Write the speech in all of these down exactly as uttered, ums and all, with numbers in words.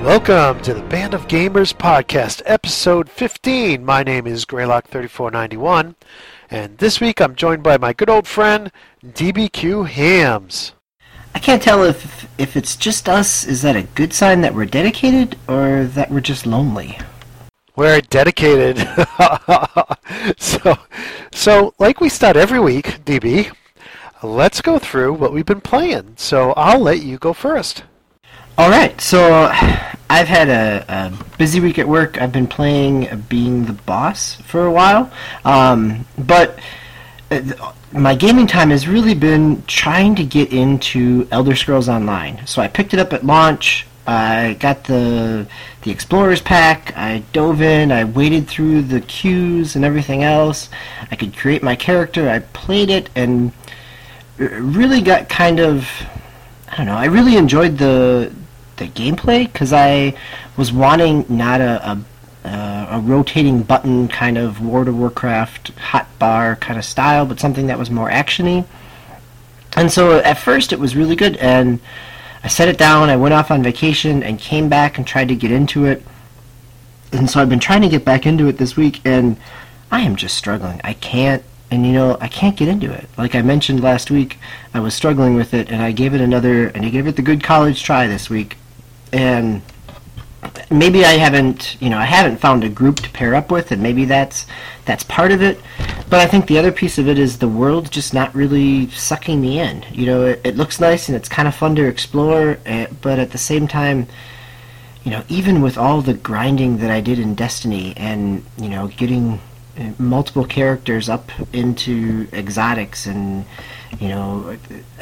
Welcome to the Band of Gamers podcast, episode fifteen. My name is Greylock thirty-four ninety-one, and this week I'm joined by my good old friend, D B Q Hams. I can't tell if if it's just us. Is that a good sign that we're dedicated, or that we're just lonely? We're dedicated. so, so like we start every week, D B, let's go through what we've been playing. So I'll let you go first. All right, so I've had a, a busy week at work. I've been playing Being the Boss for a while, um, but my gaming time has really been trying to get into Elder Scrolls Online. So I picked it up at launch. I got the the Explorers pack. I dove in. I waded through the queues and everything else. I could create my character. I played it and really got kind of, I don't know. I really enjoyed the the gameplay because I was wanting not a, a uh, a rotating button kind of World of Warcraft hotbar kind of style, but something that was more actiony. And so at first it was really good, and I set it down. I went off on vacation and came back and tried to get into it. And so I've been trying to get back into it this week, and I am just struggling. I can't. And, you know, I can't get into it. Like I mentioned last week, I was struggling with it, and I gave it another, and I gave it the good college try this week. And maybe I haven't, you know, I haven't found a group to pair up with, and maybe that's that's part of it. But I think the other piece of it is the world's just not really sucking me in. You know, it, it looks nice, and it's kind of fun to explore, uh, but at the same time, you know, even with all the grinding that I did in Destiny and, you know, getting multiple characters up into exotics and, you know,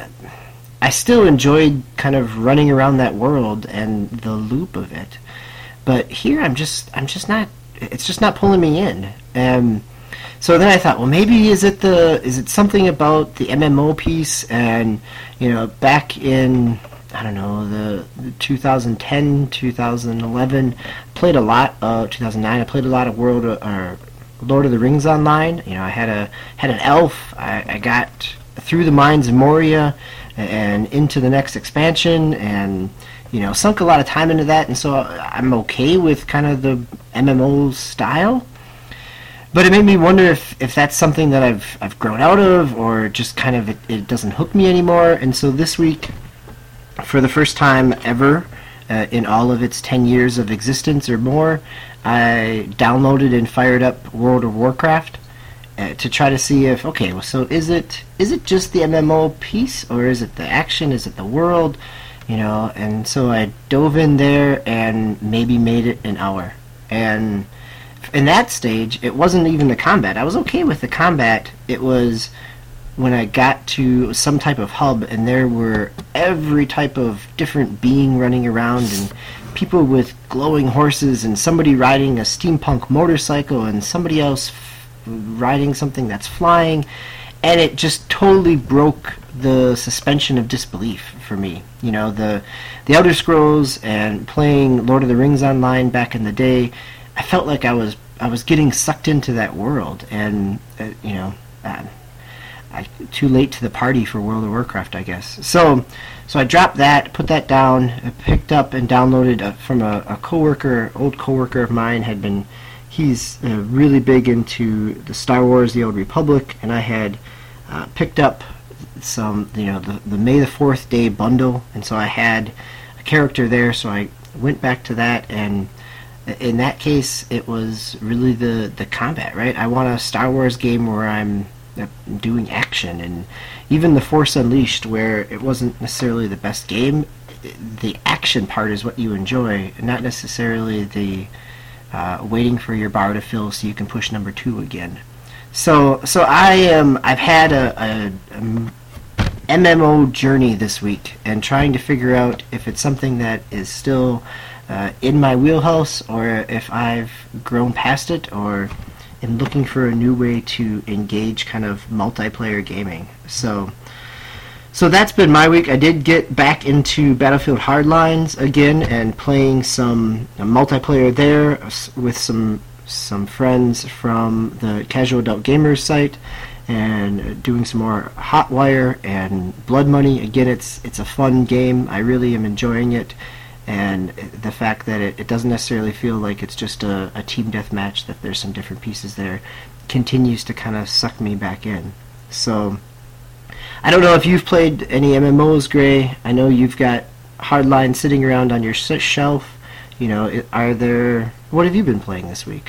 I still enjoyed kind of running around that world and the loop of it. But here I'm just I'm just not it's just not pulling me in. Um so then I thought, well, maybe is it the is it something about the M M O piece? And, you know, back in, I don't know, the, the twenty ten, twenty eleven, played a lot of two thousand nine. I played a lot of World of, or Lord of the Rings Online. You know, I had a had an elf. I, I got through the Mines of Moria and into the next expansion, and, you know, sunk a lot of time into that, and so I'm okay with kind of the M M O style. But it made me wonder if, if that's something that I've I've grown out of, or just kind of it, it doesn't hook me anymore. And so this week, for the first time ever uh, in all of its ten years of existence or more, I downloaded and fired up World of Warcraft uh, to try to see if, okay, well, so is it is it just the M M O piece, or is it the action, is it the world, you know? And so I dove in there and maybe made it an hour. And in that stage, it wasn't even the combat. I was okay with the combat. It was when I got to some type of hub, and there were every type of different being running around, and people with glowing horses, and somebody riding a steampunk motorcycle, and somebody else f- riding something that's flying, and it just totally broke the suspension of disbelief for me. You know, the the Elder Scrolls and playing Lord of the Rings Online back in the day, I felt like I was I was getting sucked into that world, and uh, you know, uh, I, too late to the party for World of Warcraft, I guess. So, so I dropped that, put that down, I picked up and downloaded a, from a, a coworker, old coworker of mine had been, he's uh, really big into the Star Wars, the Old Republic, and I had uh, picked up some, you know, the, the May the fourth Day bundle, and so I had a character there, so I went back to that, and in that case, it was really the, the combat, right? I want a Star Wars game where I'm doing action, and even the Force Unleashed, where it wasn't necessarily the best game, the action part is what you enjoy, not necessarily the uh, waiting for your bar to fill so you can push number two again. So, so I am. I've had a, a, a M M O journey this week, and trying to figure out if it's something that is still uh, in my wheelhouse, or if I've grown past it, or and looking for a new way to engage kind of multiplayer gaming. So so that's been my week. I did get back into Battlefield Hardlines again and playing some uh, multiplayer there with some some friends from the Casual Adult Gamers site, and doing some more Hotwire and Blood Money. Again, it's it's a fun game. I really am enjoying it. and the fact that it, it doesn't necessarily feel like it's just a, a team deathmatch, that there's some different pieces there, continues to kind of suck me back in. So I don't know if you've played any M M Os, Gray. I know you've got Hardline sitting around on your shelf. You know, are there... What have you been playing this week?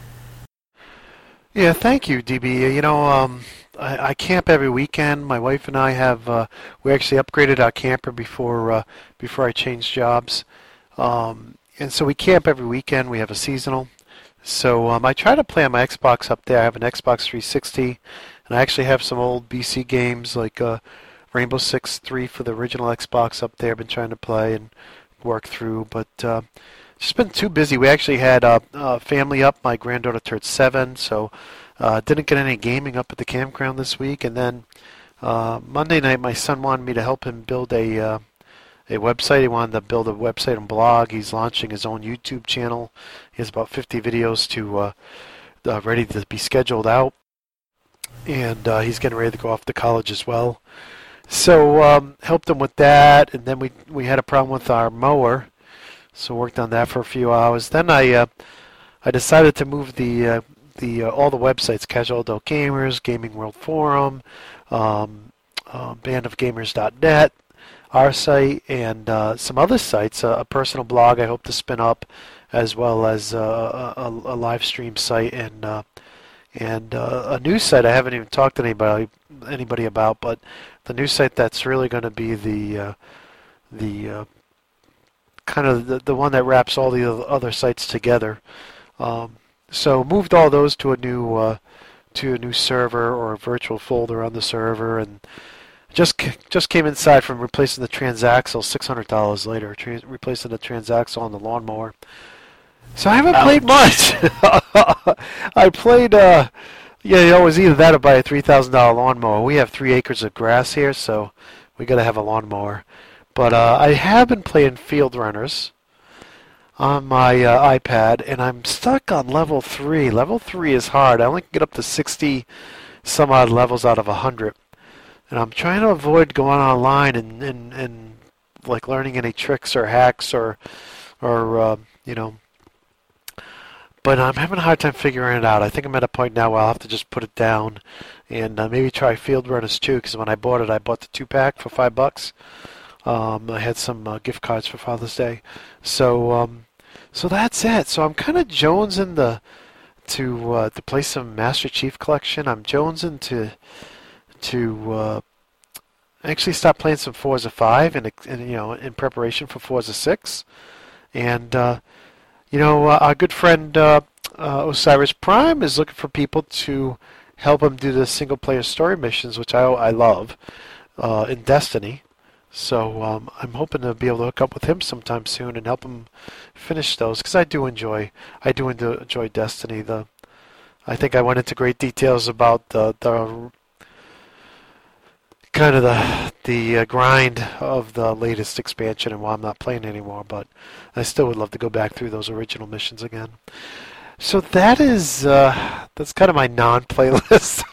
Yeah, thank you, D B. You know, um, I, I camp every weekend. My wife and I have, uh, we actually upgraded our camper before uh, before I changed jobs. Um, and so we camp every weekend. We have a seasonal. So um, I try to play on my Xbox up there. I have an Xbox three sixty, and I actually have some old B C games like uh, Rainbow Six three for the original Xbox up there. I've been trying to play and work through, but uh, just been too busy. We actually had a uh, uh, family up. My granddaughter turned seven, so uh, didn't get any gaming up at the campground this week. And then uh, Monday night, my son wanted me to help him build a uh, a website. He wanted to build a website and blog. He's launching his own YouTube channel. He has about fifty videos to uh, uh, ready to be scheduled out, and uh, he's getting ready to go off to college as well. So um, helped him with that, and then we we had a problem with our mower. So worked on that for a few hours. Then I uh, I decided to move the uh, the uh, all the websites: Casual Adult Gamers, Gaming World Forum, um, uh, band of gamers dot net, our site, and uh, some other sites. Uh, a personal blog I hope to spin up, as well as uh, a, a live stream site and uh, and uh, a news site I haven't even talked to anybody anybody about, but the news site that's really going to be the uh, the uh, kind of the, the one that wraps all the other sites together. Um, so moved all those to a new uh, to a new server or a virtual folder on the server, and just just came inside from replacing the transaxle six hundred dollars later, tra- replacing the transaxle on the lawnmower. So I haven't Ouch. played much. I played, uh, yeah, it was either that or buy a three thousand dollars lawnmower. We have three acres of grass here, so we got to have a lawnmower. But uh, I have been playing Field Runners on my uh, iPad, and I'm stuck on level three. Level three is hard. I only can get up to sixty some odd levels out of one hundred. And I'm trying to avoid going online and, and, and like learning any tricks or hacks or, or uh, you know, but I'm having a hard time figuring it out. I think I'm at a point now where I'll have to just put it down and uh, maybe try Field Runners too, because when I bought it, I bought the two-pack for five bucks. Um, I had some uh, gift cards for Father's Day, so um, so that's it. So I'm kind of jonesing the to uh, to play some Master Chief Collection. I'm jonesing to to uh, actually start playing some Forza five, and, and you know, in preparation for Forza six, and uh, you know, uh, our good friend uh, uh, Osiris Prime is looking for people to help him do the single player story missions, which I I love uh, in Destiny. So um, I'm hoping to be able to hook up with him sometime soon and help him finish those, because I do enjoy I do enjoy Destiny. The I think I went into great details about the the kind of the the uh, grind of the latest expansion and why I'm not playing anymore. But I still would love to go back through those original missions again. So that is uh, that's kind of my non-playlist.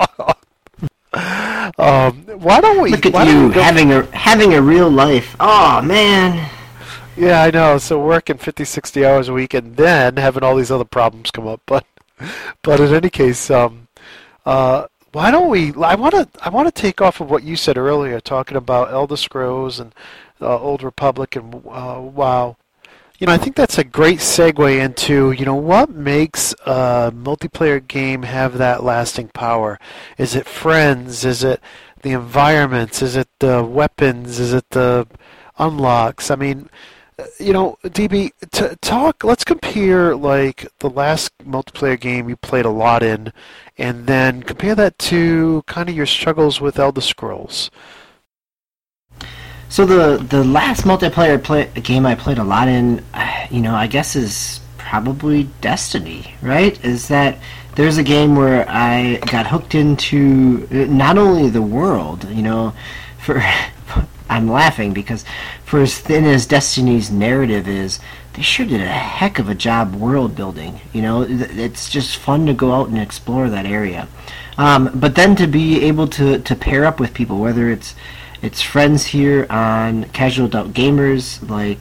Um, why don't we look at why you don't we having a having a real life? Oh man. Yeah, I know. So working fifty, sixty hours a week, and then having all these other problems come up. But, but in any case, um, uh, why don't we? I want to I want to take off of what you said earlier, talking about Elder Scrolls and uh, Old Republic and uh, WoW. You know, I think that's a great segue into, you know, what makes a multiplayer game have that lasting power? Is it friends? Is it the environments? Is it the weapons? Is it the unlocks? I mean, you know, D B, t- talk, let's compare, like, the last multiplayer game you played a lot in, and then compare that to kind of your struggles with Elder Scrolls. So the the last multiplayer play, game I played a lot in, you know, I guess is probably Destiny, right? Is that there's a game where I got hooked into not only the world, you know, for I'm laughing because for as thin as Destiny's narrative is, they sure did a heck of a job world building. You know, it's just fun to go out and explore that area. Um, but then to be able to, to pair up with people, whether it's It's friends here on Casual Adult Gamers, like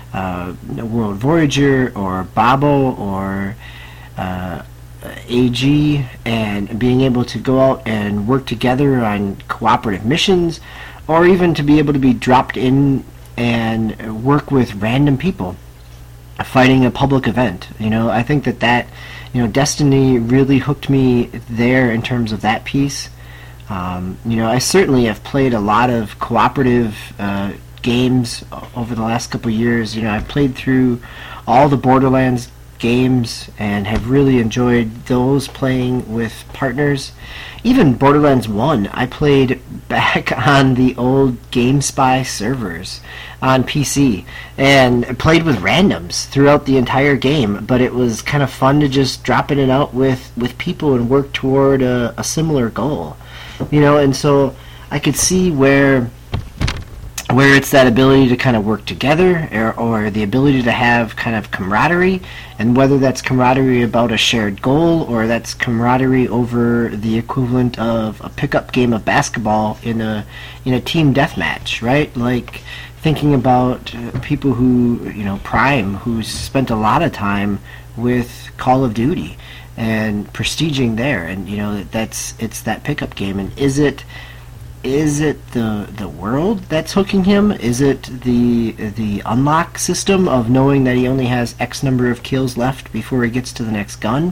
uh, World Voyager or Babel or uh, A G, and being able to go out and work together on cooperative missions, or even to be able to be dropped in and work with random people fighting a public event. You know, I think that that, you know, Destiny really hooked me there in terms of that piece. Um, you know, I certainly have played a lot of cooperative uh, games over the last couple of years. You know, I've played through all the Borderlands games and have really enjoyed those playing with partners. Even Borderlands one, I played back on the old GameSpy servers on P C and played with randoms throughout the entire game, but it was kind of fun to just drop in and out with, with people and work toward a, a similar goal. You know, and so I could see where where it's that ability to kind of work together, or, or the ability to have kind of camaraderie, and whether that's camaraderie about a shared goal or that's camaraderie over the equivalent of a pickup game of basketball in a in a team deathmatch, right? Like thinking about uh, people who, you know, Prime, who spent a lot of time with Call of Duty and prestiging there, and you know that's it's that pickup game. And is it is it the the world that's hooking him? Is it the the unlock system of knowing that he only has X number of kills left before he gets to the next gun?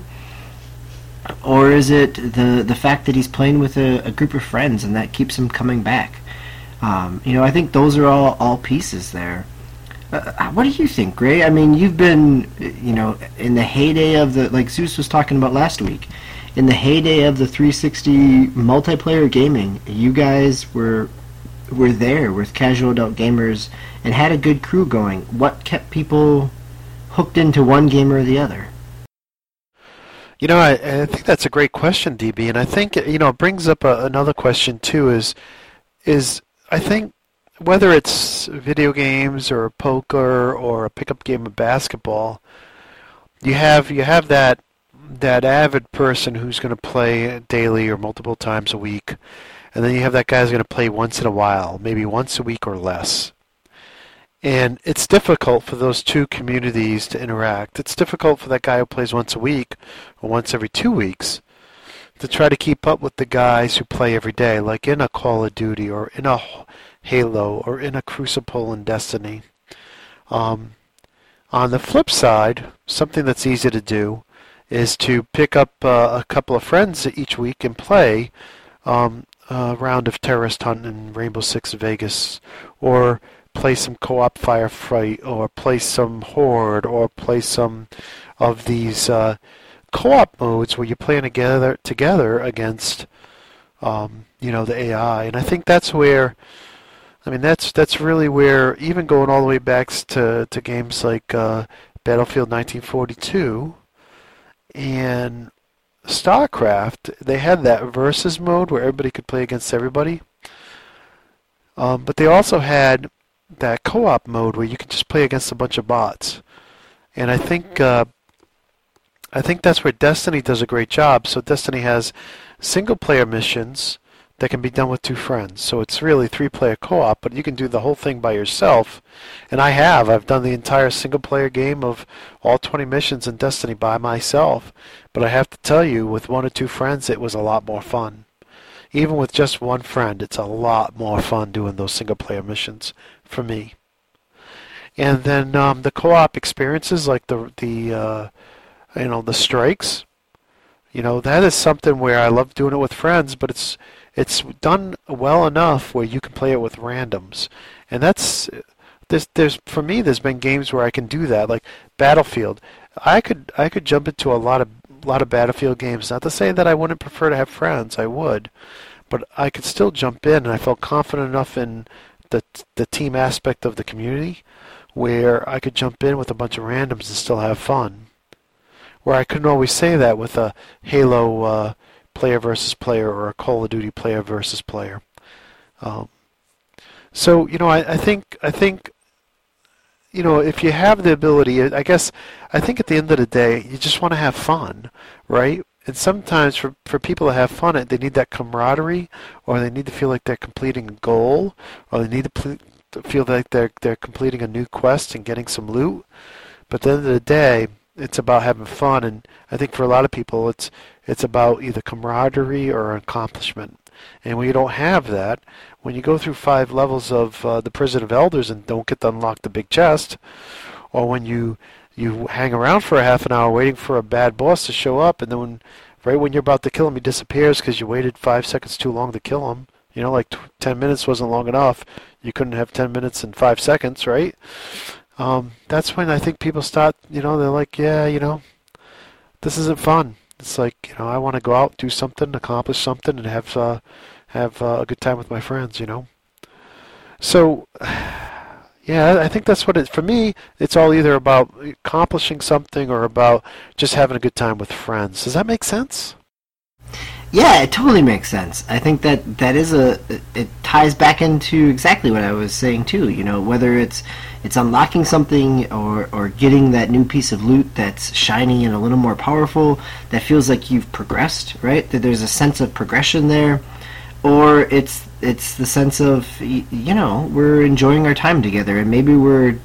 Or is it the the fact that he's playing with a, a group of friends and that keeps him coming back? Um, you know, I think those are all, all pieces there. Uh, what do you think, Gray? I mean, you've been, you know, in the heyday of the, like Zeus was talking about last week, in the heyday of the three sixty multiplayer gaming, you guys were were there with Casual Adult Gamers and had a good crew going. What kept people hooked into one game or the other? You know, I, I think that's a great question, D B, and I think, you know, it brings up a, another question too. Is is I think whether it's video games or poker or a pickup game of basketball, you have you have that that avid person who's going to play daily or multiple times a week, and then you have that guy who's going to play once in a while, maybe once a week or less. And it's difficult for those two communities to interact. It's difficult for that guy who plays once a week or once every two weeks to try to keep up with the guys who play every day, like in a Call of Duty or in a Halo or in a Crucible and Destiny. Um, on the flip side, something that's easy to do is to pick up uh, a couple of friends each week and play um, a round of Terrorist Hunt in Rainbow Six Vegas, or play some co-op Firefight, or play some Horde, or play some of these uh, co-op modes where you're playing together together against um, you know, the A I. And I think that's where, I mean, that's that's really where, even going all the way back to to games like uh, Battlefield nineteen forty-two and StarCraft, they had that versus mode where everybody could play against everybody. Um, but they also had that co-op mode where you could just play against a bunch of bots. And I think uh, I think that's where Destiny does a great job. So Destiny has single-player missions that can be done with two friends. So it's really three-player co-op, but you can do the whole thing by yourself. And I have. I've done the entire single-player game of all twenty missions in Destiny by myself. But I have to tell you, with one or two friends, it was a lot more fun. Even with just one friend, it's a lot more fun doing those single-player missions for me. And then um, the co-op experiences, like the the uh, you know the strikes, you know, that is something where I love doing it with friends, but it's it's done well enough where you can play it with randoms. And that's there's there's for me there's been games where I can do that, like Battlefield. I could I could jump into a lot of lot of Battlefield games. Not to say that I wouldn't prefer to have friends, I would, but I could still jump in, and I felt confident enough in the the team aspect of the community where I could jump in with a bunch of randoms and still have fun. Where I couldn't always say that with a Halo uh, player versus player or a Call of Duty player versus player. Um, so you know, I, I think I think you know, if you have the ability, I guess I think at the end of the day, you just want to have fun, right? And sometimes for, for people to have fun, they need that camaraderie, or they need to feel like they're completing a goal, or they need to pl- feel like they're they're completing a new quest and getting some loot. But at the end of the day, it's about having fun, and I think for a lot of people, it's it's about either camaraderie or accomplishment. And when you don't have that, when you go through five levels of uh, the Prison of Elders and don't get to unlock the big chest, or when you you hang around for a half an hour waiting for a bad boss to show up, and then when, right when you're about to kill him, he disappears because you waited five seconds too long to kill him. You know, like t- ten minutes wasn't long enough. You couldn't have ten minutes and five seconds, right? Um, that's when I think people start, you know, they're like, yeah, you know, this isn't fun. It's like, you know, I want to go out, do something, accomplish something, and have uh, have uh, a good time with my friends, you know. So, yeah, I think that's what it, for me, it's all either about accomplishing something or about just having a good time with friends. Does that make sense? Yeah, it totally makes sense. I think that that is a it ties back into exactly what I was saying too. You know, whether it's it's unlocking something or or getting that new piece of loot that's shiny and a little more powerful, that feels like you've progressed, right? That there's a sense of progression there, or it's it's the sense of, you know, we're enjoying our time together and maybe we're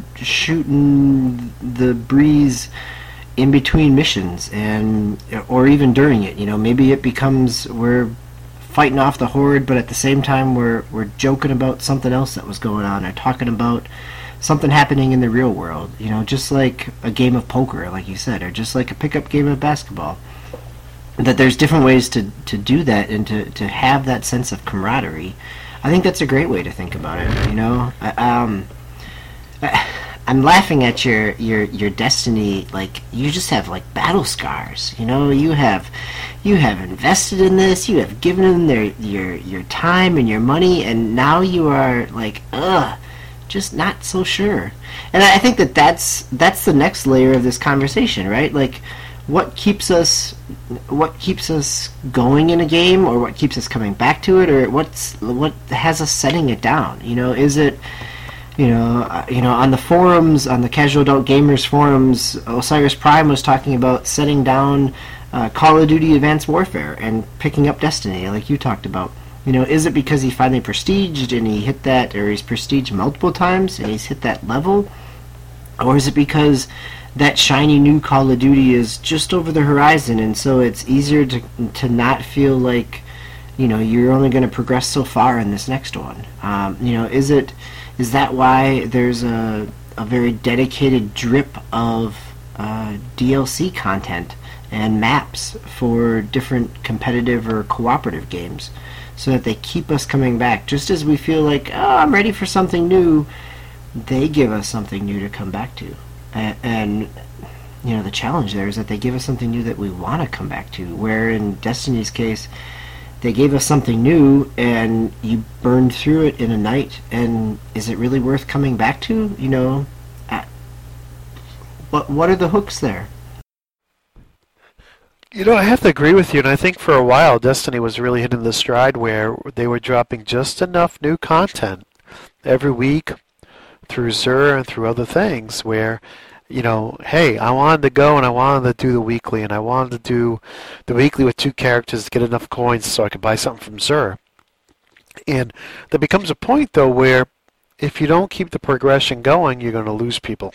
shooting the breeze in between missions, and or even during it. You know, maybe it becomes we're fighting off the horde, but at the same time we're we're joking about something else that was going on, or talking about something happening in the real world. You know, just like a game of poker, like you said, or just like a pickup game of basketball. That there's different ways to, to do that and to, to have that sense of camaraderie. I think that's a great way to think about it. You know, I, um. I, I'm laughing at your, your your Destiny. Like, you just have like battle scars. You know, you have you have invested in this. You have given them their your your time and your money, and now you are like, ugh, just not so sure. And I think that that's that's the next layer of this conversation, right? Like, what keeps us what keeps us going in a game, or what keeps us coming back to it, or what's what has us setting it down? You know, is it You know, uh, you know, on the forums, on the Casual Adult Gamers forums, Osiris Prime was talking about setting down uh, Call of Duty Advanced Warfare and picking up Destiny, like you talked about. You know, is it because he finally prestiged and he hit that, or he's prestiged multiple times and he's hit that level? Or is it because that shiny new Call of Duty is just over the horizon, and so it's easier to to not feel like, you know, you're only going to progress so far in this next one? Um, you know, is it... Is that why there's a, a very dedicated drip of uh, D L C content and maps for different competitive or cooperative games, so that they keep us coming back? Just as we feel like, oh, I'm ready for something new, they give us something new to come back to. And, and you know, the challenge there is that they give us something new that we want to come back to, where in Destiny's case, they gave us something new, and you burned through it in a night, and is it really worth coming back to? You know, at, what what are the hooks there? You know, I have to agree with you, and I think for a while Destiny was really hitting the stride where they were dropping just enough new content every week through Xur and through other things where, you know, hey, I wanted to go and I wanted to do the weekly, and I wanted to do the weekly with two characters to get enough coins so I could buy something from Xur. And there becomes a point, though, where if you don't keep the progression going, you're going to lose people.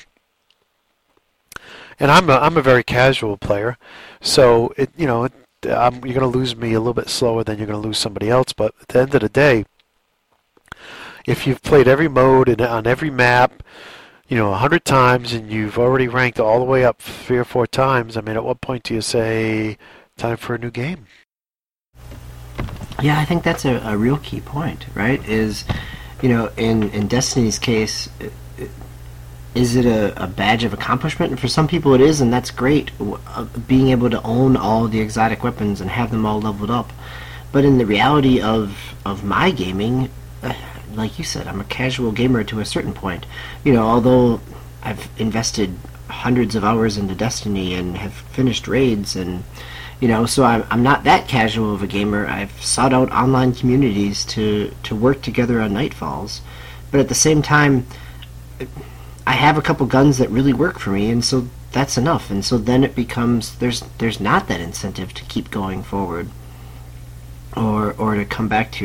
And I'm a, I'm a very casual player, so it you know it, I'm, you're going to lose me a little bit slower than you're going to lose somebody else. But at the end of the day, if you've played every mode and on every map, you know, a hundred times, and you've already ranked all the way up three or four times, I mean, at what point do you say, time for a new game? Yeah, I think that's a, a real key point, right? Is, you know, in, in Destiny's case, is it a, a badge of accomplishment? And for some people it is, and that's great, uh, being able to own all the exotic weapons and have them all leveled up. But in the reality of, of my gaming, uh, like you said, I'm a casual gamer to a certain point. You know, although I've invested hundreds of hours into Destiny and have finished raids, and, you know, so I'm, I'm not that casual of a gamer. I've sought out online communities to, to work together on Nightfalls. But at the same time, I have a couple guns that really work for me, and so that's enough. And so then it becomes, there's there's not that incentive to keep going forward, or or to come back to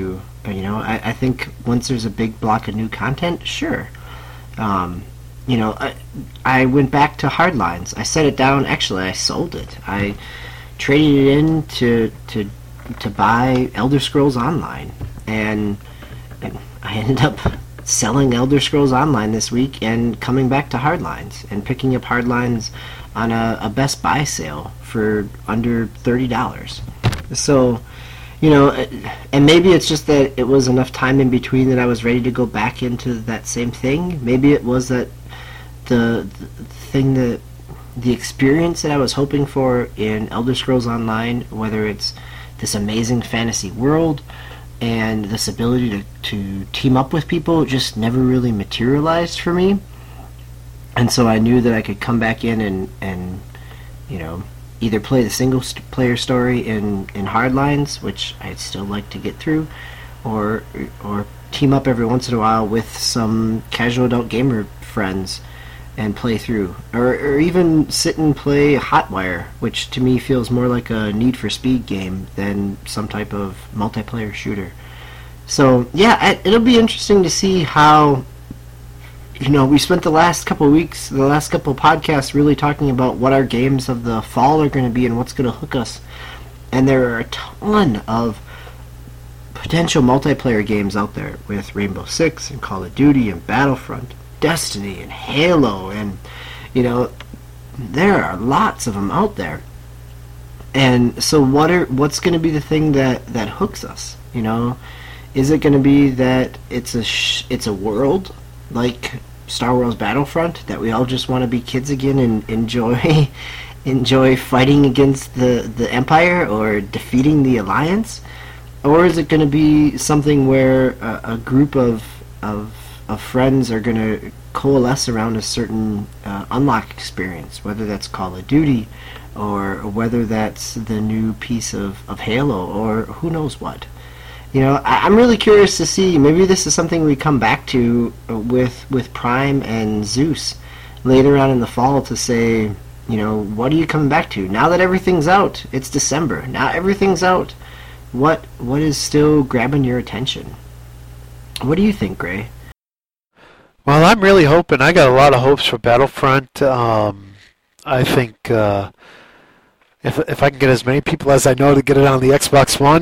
You know, I, I think once there's a big block of new content, sure. Um, you know, I, I went back to Hardlines. I set it down. Actually, I sold it. I traded it in to to to buy Elder Scrolls Online, and, and I ended up selling Elder Scrolls Online this week and coming back to Hardlines and picking up Hardlines on a, a Best Buy sale for under thirty dollars. So, you know, and maybe it's just that it was enough time in between that I was ready to go back into that same thing. Maybe it was that the, the thing that the experience that I was hoping for in Elder Scrolls Online, whether it's this amazing fantasy world and this ability to, to team up with people, just never really materialized for me. And so I knew that I could come back in and, and you know, either play the single st- player story in, in Hardlines, which I'd still like to get through, or or team up every once in a while with some casual adult gamer friends and play through. Or, or even sit and play Hotwire, which to me feels more like a Need for Speed game than some type of multiplayer shooter. So, yeah, it'll be interesting to see how, you know, we spent the last couple of weeks, the last couple of podcasts really talking about what our games of the fall are going to be and what's going to hook us. And there are a ton of potential multiplayer games out there with Rainbow Six and Call of Duty and Battlefront, Destiny and Halo, and, you know, there are lots of them out there. And so what are what's going to be the thing that, that hooks us, you know? Is it going to be that it's a sh- it's a world like Star Wars Battlefront, that we all just want to be kids again and enjoy enjoy fighting against the, the Empire or defeating the Alliance? Or is it going to be something where a, a group of, of of friends are going to coalesce around a certain uh, unlock experience, whether that's Call of Duty or whether that's the new piece of, of Halo or who knows what? You know, I, I'm really curious to see. Maybe this is something we come back to with with Prime and Zeus later on in the fall to say, you know, what are you coming back to? Now that everything's out, it's December. Now everything's out. What what is still grabbing your attention? What do you think, Gray? Well, I'm really hoping. I got a lot of hopes for Battlefront. Um, I think uh, if if I can get as many people as I know to get it on the Xbox One,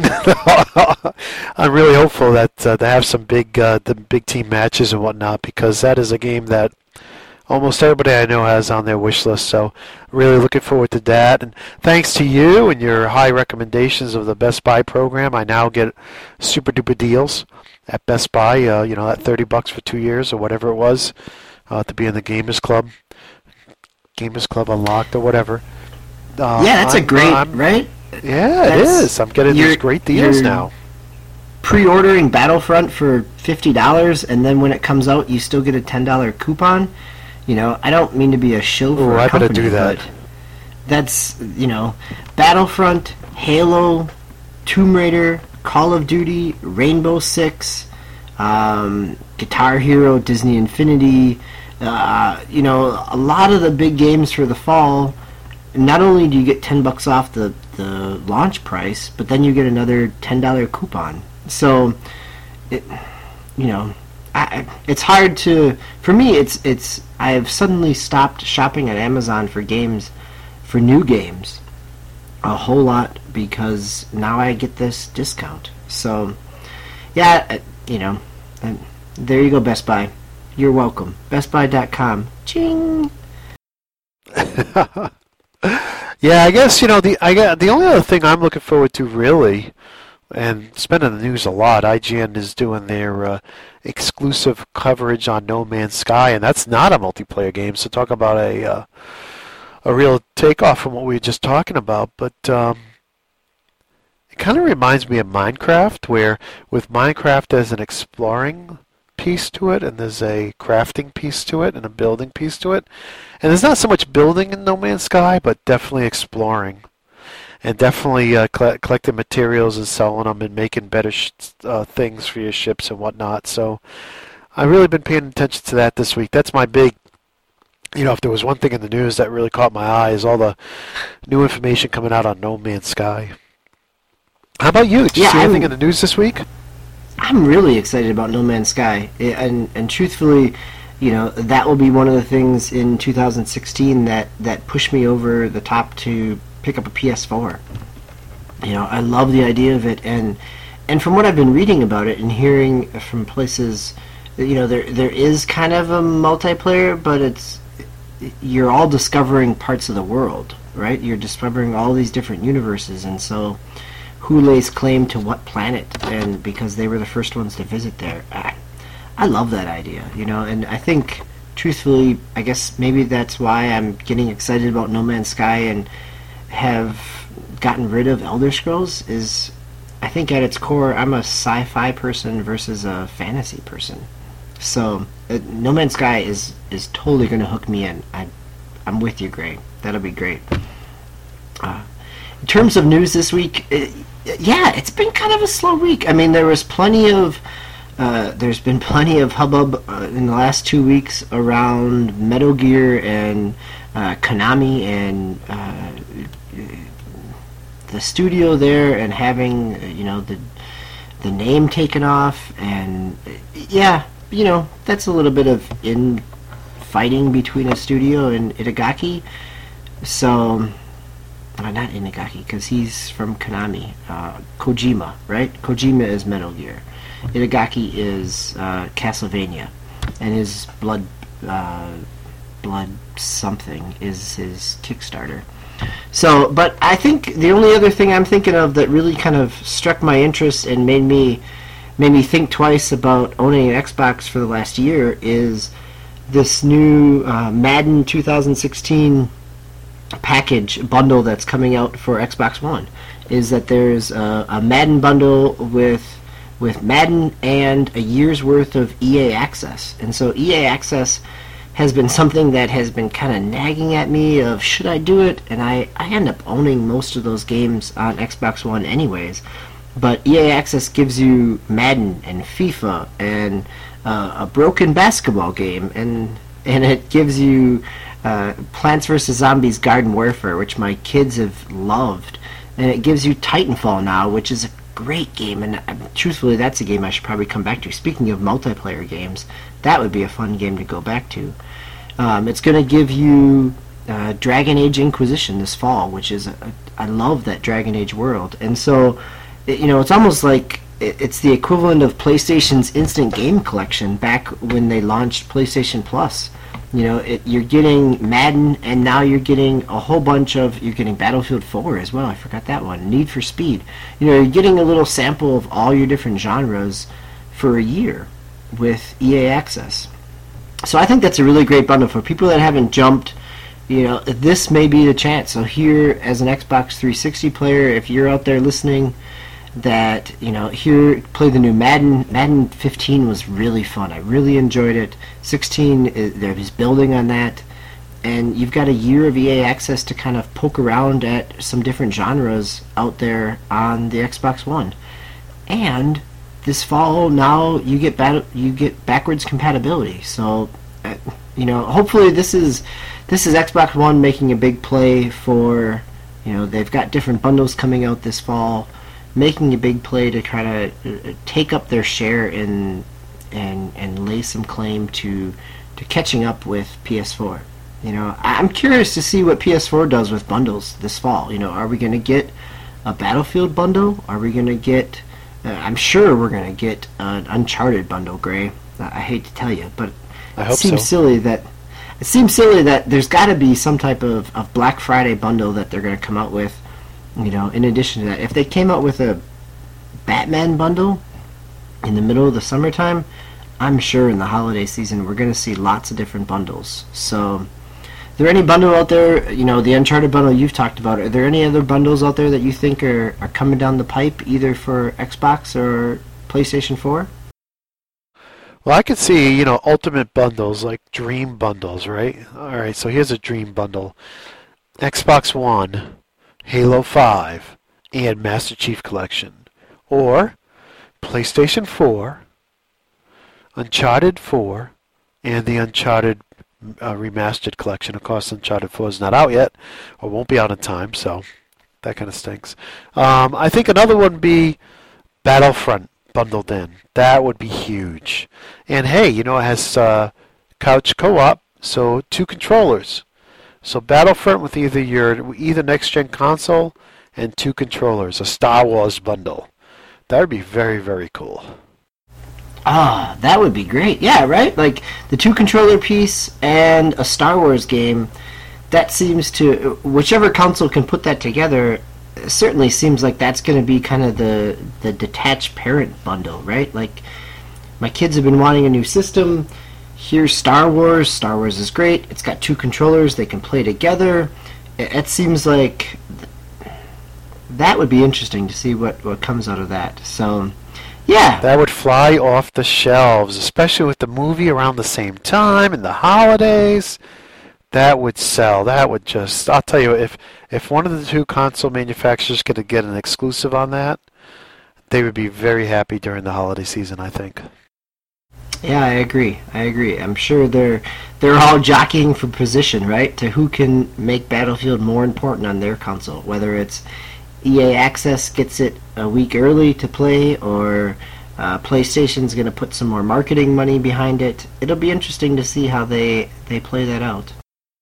I'm really hopeful that uh, they have some big uh, the big team matches and whatnot, because that is a game that almost everybody I know has on their wish list. So really looking forward to that. And thanks to you and your high recommendations of the Best Buy program, I now get super duper deals at Best Buy. Uh, you know, that thirty bucks for two years or whatever it was uh, to be in the Gamers Club, Gamers Club Unlocked or whatever. Uh, yeah, that's I'm, a great, I'm, right? Yeah, that's, it is. I'm getting these great deals now. Pre-ordering Battlefront for fifty dollars, and then when it comes out, you still get a ten dollar coupon. You know, I don't mean to be a shill for Ooh, a I company, better do that. But that's, you know, Battlefront, Halo, Tomb Raider, Call of Duty, Rainbow Six, um, Guitar Hero, Disney Infinity, uh, you know, a lot of the big games for the fall. Not only do you get ten bucks off the, the launch price, but then you get another ten dollar coupon. So, it, you know, I, it's hard to, for me, it's, it's, I've suddenly stopped shopping at Amazon for games, for new games, a whole lot, because now I get this discount. So, yeah, you know, there you go, Best Buy. You're welcome. Best Buy dot com. Ching! Yeah, I guess, you know, the I got, the only other thing I'm looking forward to, really, and it's been in the news a lot, I G N is doing their uh, exclusive coverage on No Man's Sky, and that's not a multiplayer game, so talk about a uh, a real takeoff from what we were just talking about. But um, it kind of reminds me of Minecraft, where with Minecraft there's an exploring piece to it, and there's a crafting piece to it, and a building piece to it. And there's not so much building in No Man's Sky, but definitely exploring. And definitely uh, cl- collecting materials and selling them and making better sh- uh, things for your ships and whatnot. So I've really been paying attention to that this week. That's my big, you know, if there was one thing in the news that really caught my eye, is all the new information coming out on No Man's Sky. How about you? Did you yeah, see anything I'm, in the news this week? I'm really excited about No Man's Sky, and and truthfully, you know, that will be one of the things in two thousand sixteen that that pushed me over the top to pick up a P S four. You know, I love the idea of it, and and from what I've been reading about it and hearing from places, you know, there there is kind of a multiplayer, but it's you're all discovering parts of the world, right? You're discovering all these different universes, and so who lays claim to what planet? And because they were the first ones to visit there, I, I love that idea, you know. And I think, truthfully, I guess maybe that's why I'm getting excited about No Man's Sky and have gotten rid of Elder Scrolls. Is I think at its core, I'm a sci-fi person versus a fantasy person. So uh, No Man's Sky is is totally going to hook me in. I, I'm with you, Gray. That'll be great. Uh, in terms of news this week, it, yeah, it's been kind of a slow week. I mean, there was plenty of uh, there's been plenty of hubbub uh, in the last two weeks around Metal Gear and uh, Konami and uh, the studio there, and having uh, you know the the name taken off, and uh, yeah. You know, that's a little bit of infighting between a studio and Itagaki. So, uh, not Itagaki, because he's from Konami. Uh, Kojima, right? Kojima is Metal Gear. Itagaki is uh, Castlevania. And his Blood, uh, Blood something is his Kickstarter. So, but I think the only other thing I'm thinking of that really kind of struck my interest and made me made me think twice about owning an Xbox for the last year is this new uh, Madden twenty sixteen package bundle that's coming out for Xbox One. Is that there's a, a Madden bundle with with Madden and a year's worth of E A Access. And so E A Access has been something that has been kind of nagging at me of should I do it? And I, I end up owning most of those games on Xbox One anyways. But E A Access gives you Madden and FIFA and uh, a broken basketball game, and and it gives you uh, Plants vs. Zombies Garden Warfare, which my kids have loved, and it gives you Titanfall now, which is a great game, and uh, truthfully, that's a game I should probably come back to. Speaking of multiplayer games, that would be a fun game to go back to. Um, it's going to give you uh, Dragon Age Inquisition this fall, which is a, a, I love that Dragon Age world, and so. You know, it's almost like it's the equivalent of PlayStation's Instant Game Collection back when they launched PlayStation Plus. You know, it, you're getting Madden, and now you're getting a whole bunch of, you're getting Battlefield four as well, I forgot that one, Need for Speed. You know, you're getting a little sample of all your different genres for a year with E A Access. So I think that's a really great bundle for people that haven't jumped. You know, this may be the chance. So here, as an Xbox three sixty player, if you're out there listening, that, you know, here, play the new Madden. Madden fifteen was really fun. I really enjoyed it. sixteen, is, he's building on that. And you've got a year of E A Access to kind of poke around at some different genres out there on the Xbox One. And this fall, now you get bat- you get backwards compatibility. So, uh, you know, hopefully this is this is Xbox One making a big play for, you know, they've got different bundles coming out this fall, making a big play to try to take up their share in and and lay some claim to to catching up with P S four. You know, I'm curious to see what P S four does with bundles this fall. You know, are we going to get a Battlefield bundle? Are we going to get? Uh, I'm sure we're going to get an Uncharted bundle, Gray. I hate to tell you, but I it hope seems so. silly that it seems silly that there's got to be some type of, of Black Friday bundle that they're going to come out with. You know, in addition to that, if they came out with a Batman bundle in the middle of the summertime, I'm sure in the holiday season we're going to see lots of different bundles. So, is there any bundle out there, you know, the Uncharted bundle you've talked about, are there any other bundles out there that you think are, are coming down the pipe, either for Xbox or PlayStation four? Well, I could see, you know, ultimate bundles, like dream bundles, right? All right, so here's a dream bundle. Xbox One, Halo five, and Master Chief Collection. Or PlayStation four, Uncharted four, and the Uncharted uh, Remastered Collection. Of course, Uncharted four is not out yet, or won't be out in time, so that kind of stinks. Um, I think another one would be Battlefront bundled in. That would be huge. And hey, you know, it has uh, couch co-op, so two controllers. So Battlefront with either your either next-gen console and two controllers, a Star Wars bundle. That would be very, very cool. Ah, that would be great. Yeah, right? Like the two controller piece and a Star Wars game, that seems to, whichever console can put that together, it certainly seems like that's going to be kind of the, the detached parent bundle, right? Like my kids have been wanting a new system. Here's Star Wars. Star Wars is great. It's got two controllers. They can play together. It, it seems like that would be interesting to see what, what comes out of that. So, yeah. That would fly off the shelves, especially with the movie around the same time and the holidays. That would sell. That would just, I'll tell you, if, if one of the two console manufacturers could get an exclusive on that, they would be very happy during the holiday season, I think. Yeah, I agree. I agree. I'm sure they're they're all jockeying for position, right? To who can make Battlefield more important on their console, whether it's E A Access gets it a week early to play, or uh, PlayStation's going to put some more marketing money behind it. It'll be interesting to see how they, they play that out.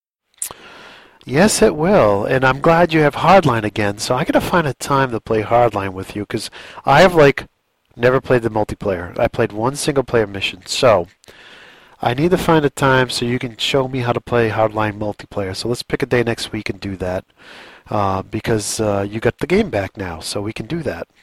Yes, it will, and I'm glad you have Hardline again, so I got to find a time to play Hardline with you, because I have, like, never played the multiplayer. I played one single-player mission, so I need to find a time so you can show me how to play Hardline multiplayer. So let's pick a day next week and do that, uh, because uh, you got the game back now, so we can do that.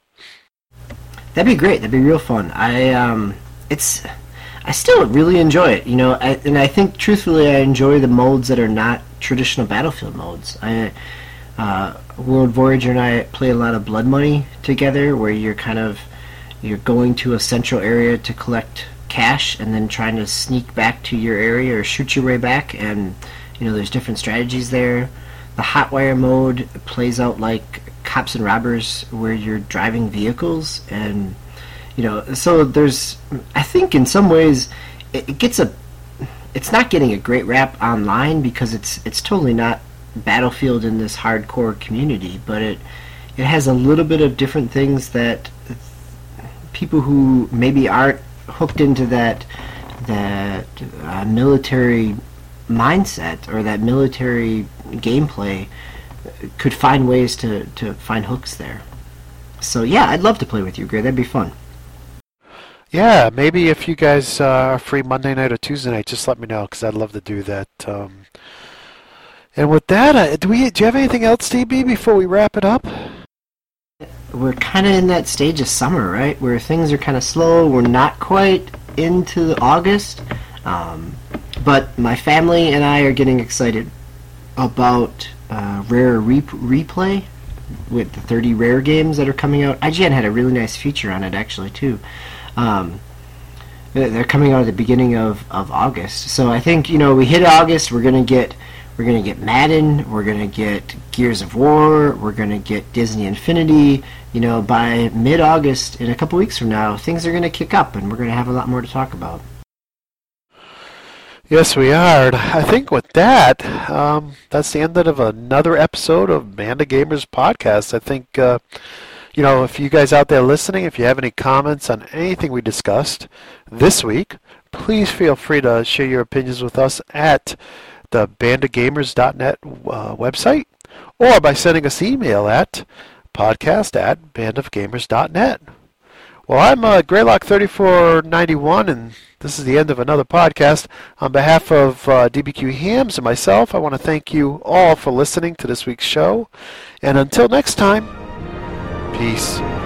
That'd be great. That'd be real fun. I um, it's I still really enjoy it, you know, I, and I think truthfully I enjoy the modes that are not traditional Battlefield modes. I uh, World Voyager and I play a lot of Blood Money together, where you're kind of you're going to a central area to collect cash and then trying to sneak back to your area or shoot your way back, and you know there's different strategies there. The Hotwire mode plays out like Cops and Robbers, where you're driving vehicles, and you know so there's I think in some ways it, it gets a it's not getting a great rap online because it's it's totally not Battlefield in this hardcore community, but it it has a little bit of different things that people who maybe aren't hooked into that that uh, military mindset or that military gameplay could find ways to, to find hooks there. So yeah, I'd love to play with you, Gray. That'd be fun. Yeah, maybe if you guys uh, are free Monday night or Tuesday night, just let me know, because I'd love to do that. Um, and with that, uh, do we do you have anything else, D B, before we wrap it up? We're kind of in that stage of summer, right, where things are kind of slow. We're not quite into August, um, but my family and I are getting excited about uh, Rare Re- Replay with the thirty Rare games that are coming out. I G N had a really nice feature on it, actually, too. Um, they're coming out at the beginning of, of August. So I think, you know, we hit August, we're going to get we're going to get Madden, we're going to get Gears of War, we're going to get Disney Infinity. You know, by mid-August, in a couple weeks from now, things are going to kick up, and we're going to have a lot more to talk about. Yes, we are. I think with that, um, that's the end of another episode of Band of Gamers podcast. I think, uh, you know, if you guys out there listening, if you have any comments on anything we discussed this week, please feel free to share your opinions with us at the band of gamers dot net uh, website, or by sending us email at podcast at band of gamers dot net. Well, I'm uh, Greylock thirty-four ninety-one, and this is the end of another podcast. On behalf of uh, D B Q Hams and myself, I want to thank you all for listening to this week's show. And until next time, peace.